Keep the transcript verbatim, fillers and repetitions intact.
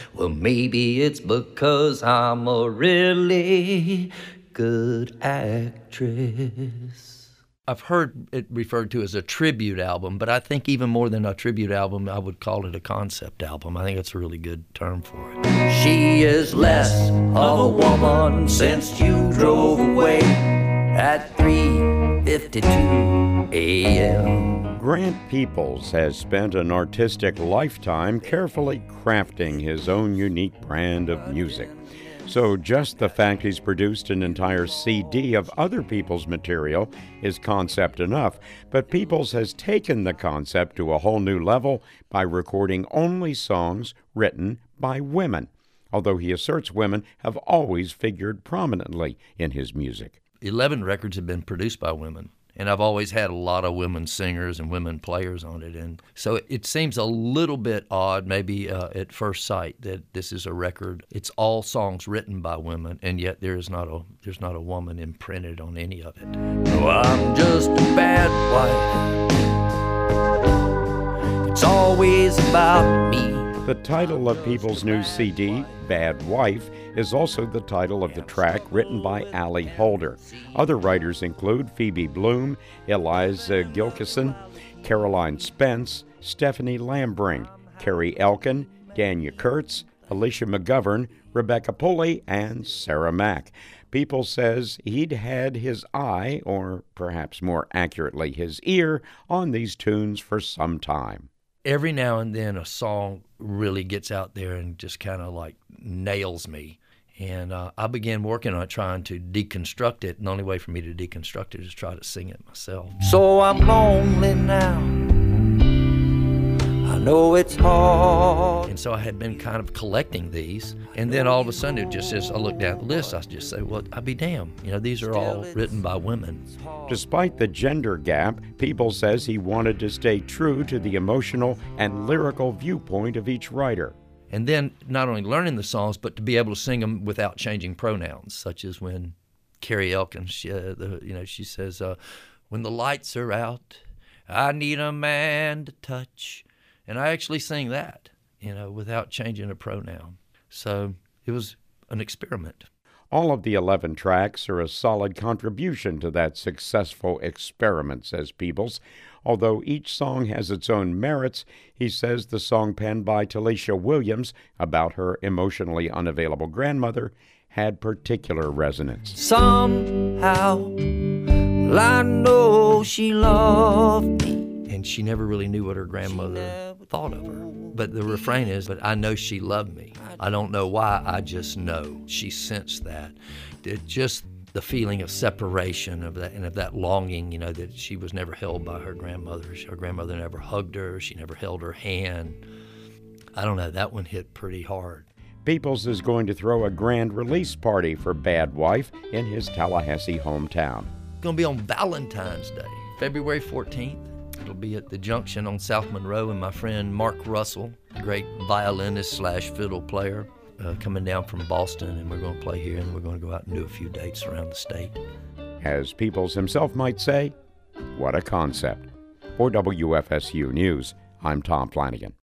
Well, maybe it's because I'm a really good actress. I've heard it referred to as a tribute album, but I think even more than a tribute album, I would call it a concept album. I think that's a really good term for it. She is less of a woman since you drove away at three fifty-two a.m. Grant Peoples has spent an artistic lifetime carefully crafting his own unique brand of music. So just the fact he's produced an entire C D of other people's material is concept enough. But Peoples has taken the concept to a whole new level by recording only songs written by women, although he asserts women have always figured prominently in his music. Eleven records have been produced by women, and I've always had a lot of women singers and women players on it. And so it, it seems a little bit odd, maybe uh, at first sight, that this is a record. It's all songs written by women, and yet there is not a there's not a woman imprinted on any of it. No, I'm just a bad wife. It's always about me. The title of Peoples' new C D, Bad Wife, is also the title of the track written by Ali Holder. Other writers include Phoebe Bloom, Eliza Gilkison, Caroline Spence, Stephanie Lambring, Carrie Elkin, Danya Kurtz, Alicia McGovern, Rebecca Pulley, and Sarah Mack. Peoples says he'd had his eye, or perhaps more accurately his ear, on these tunes for some time. Every now and then a song really gets out there and just kind of like nails me. And uh, I began working on it, trying to deconstruct it. And the only way for me to deconstruct it is try to sing it myself. So I'm lonely now. I know it's hard. And so I had been kind of collecting these. And then all of a sudden it just says, I look down at the list, I just say, well, I'll be damned. You know, these are all written by women. Despite the gender gap, Peoples says he wanted to stay true to the emotional and lyrical viewpoint of each writer. And then not only learning the songs, but to be able to sing them without changing pronouns, such as when Carrie Elkin, she, uh, the, you know, she says, uh, when the lights are out, I need a man to touch. And I actually sing that, you know, without changing a pronoun. So it was an experiment. All of the eleven tracks are a solid contribution to that successful experiment, says Peoples. Although each song has its own merits, he says the song penned by Talisha Williams about her emotionally unavailable grandmother had particular resonance. Somehow, I know she loved me. And she never really knew what her grandmother thought of her. But the refrain is, but I know she loved me. I don't know why, I just know. She sensed that. It just the feeling of separation of that and of that longing, you know, that she was never held by her grandmother. Her grandmother never hugged her. She never held her hand. I don't know, that one hit pretty hard. Peoples is going to throw a grand release party for Bad Wife in his Tallahassee hometown. It's going to be on Valentine's Day, February fourteenth. It'll be at the Junction on South Monroe, and my friend Mark Russell, a great violinist slash fiddle player, uh, coming down from Boston, and we're going to play here, and we're going to go out and do a few dates around the state. As Peoples himself might say, what a concept. For W F S U News, I'm Tom Flanagan.